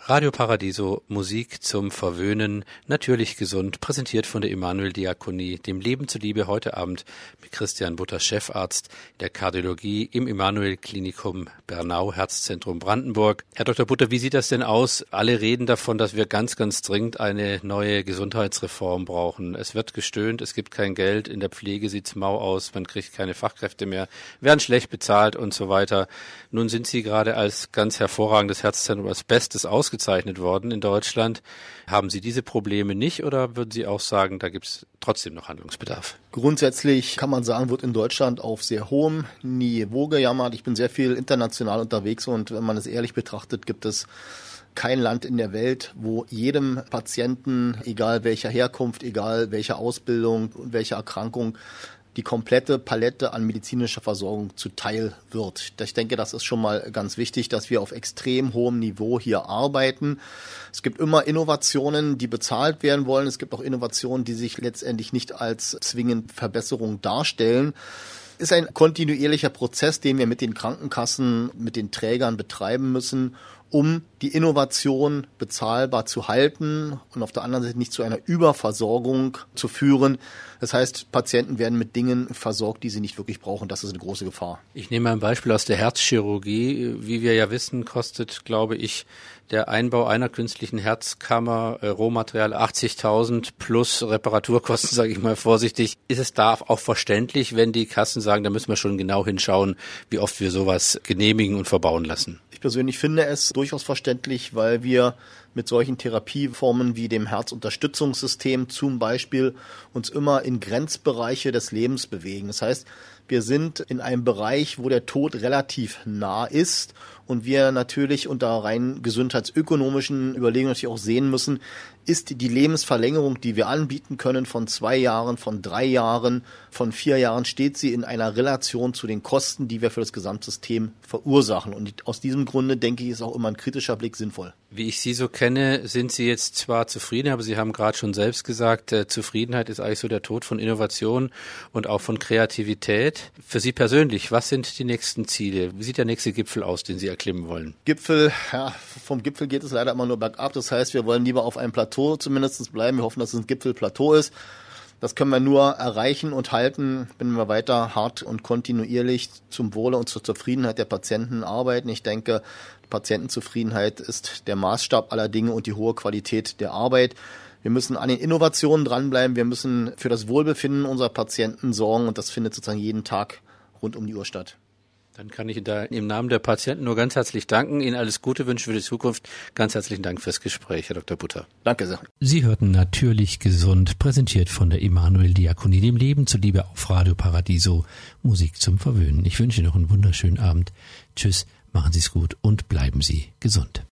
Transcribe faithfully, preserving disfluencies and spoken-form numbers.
Radio Paradiso, Musik zum Verwöhnen, natürlich gesund, präsentiert von der Immanuel-Diakonie, dem Leben zuliebe, heute Abend mit Christian Butter, Chefarzt der Kardiologie im Immanuel-Klinikum Bernau, Herzzentrum Brandenburg. Herr Doktor Butter, wie sieht das denn aus? Alle reden davon, dass wir ganz, ganz dringend eine neue Gesundheitsreform brauchen. Es wird gestöhnt, es gibt kein Geld, in der Pflege sieht's mau aus, man kriegt keine Fachkräfte mehr, werden schlecht bezahlt und so weiter. Nun sind Sie gerade als ganz hervorragendes Herzzentrum, als Bestes ausgezeichnet worden in Deutschland. Haben Sie diese Probleme nicht oder würden Sie auch sagen, da gibt es trotzdem noch Handlungsbedarf? Grundsätzlich kann man sagen, wird in Deutschland auf sehr hohem Niveau gejammert. Ich bin sehr viel international unterwegs und wenn man es ehrlich betrachtet, gibt es kein Land in der Welt, wo jedem Patienten, egal welcher Herkunft, egal welche Ausbildung und welche Erkrankung, die komplette Palette an medizinischer Versorgung zuteil wird. Ich denke, das ist schon mal ganz wichtig, dass wir auf extrem hohem Niveau hier arbeiten. Es gibt immer Innovationen, die bezahlt werden wollen. Es gibt auch Innovationen, die sich letztendlich nicht als zwingend Verbesserung darstellen. Es ist ein kontinuierlicher Prozess, den wir mit den Krankenkassen, mit den Trägern betreiben müssen, um die Innovation bezahlbar zu halten und auf der anderen Seite nicht zu einer Überversorgung zu führen. Das heißt, Patienten werden mit Dingen versorgt, die sie nicht wirklich brauchen. Das ist eine große Gefahr. Ich nehme ein Beispiel aus der Herzchirurgie. Wie wir ja wissen, kostet, glaube ich, der Einbau einer künstlichen Herzkammer, äh, Rohmaterial achtzigtausend plus Reparaturkosten, sage ich mal vorsichtig. Ist es da auch verständlich, wenn die Kassen sagen, da müssen wir schon genau hinschauen, wie oft wir sowas genehmigen und verbauen lassen? Ich persönlich finde es durchaus verständlich, weil wir mit solchen Therapieformen wie dem Herzunterstützungssystem zum Beispiel uns immer in Grenzbereiche des Lebens bewegen. Das heißt, wir sind in einem Bereich, wo der Tod relativ nah ist und wir natürlich unter rein gesundheitsökonomischen Überlegungen natürlich auch sehen müssen, ist die Lebensverlängerung, die wir anbieten können von zwei Jahren, von drei Jahren, von vier Jahren, steht sie in einer Relation zu den Kosten, die wir für das Gesamtsystem verursachen. Und aus diesem Grunde, denke ich, ist auch immer ein kritischer Blick sinnvoll. Wie ich Sie so kenne, sind Sie jetzt zwar zufrieden, aber Sie haben gerade schon selbst gesagt, äh, Zufriedenheit ist eigentlich so der Tod von Innovation und auch von Kreativität. Für Sie persönlich, was sind die nächsten Ziele? Wie sieht der nächste Gipfel aus, den Sie erklimmen wollen? Gipfel, ja, vom Gipfel geht es leider immer nur bergab. Das heißt, wir wollen lieber auf einem Plateau zumindest bleiben. Wir hoffen, dass es ein Gipfelplateau ist. Das können wir nur erreichen und halten, wenn wir weiter hart und kontinuierlich zum Wohle und zur Zufriedenheit der Patienten arbeiten. Ich denke, Patientenzufriedenheit ist der Maßstab aller Dinge und die hohe Qualität der Arbeit. Wir müssen an den Innovationen dranbleiben. Wir müssen für das Wohlbefinden unserer Patienten sorgen und das findet sozusagen jeden Tag rund um die Uhr statt. Dann kann ich da im Namen der Patienten nur ganz herzlich danken, Ihnen alles Gute wünschen für die Zukunft. Ganz herzlichen Dank fürs Gespräch, Herr Doktor Butter. Danke sehr. Sie hörten Natürlich gesund, präsentiert von der Immanuel-Diakonie, dem Leben zuliebe auf Radio Paradiso, Musik zum Verwöhnen. Ich wünsche Ihnen noch einen wunderschönen Abend. Tschüss, machen Sie es gut und bleiben Sie gesund.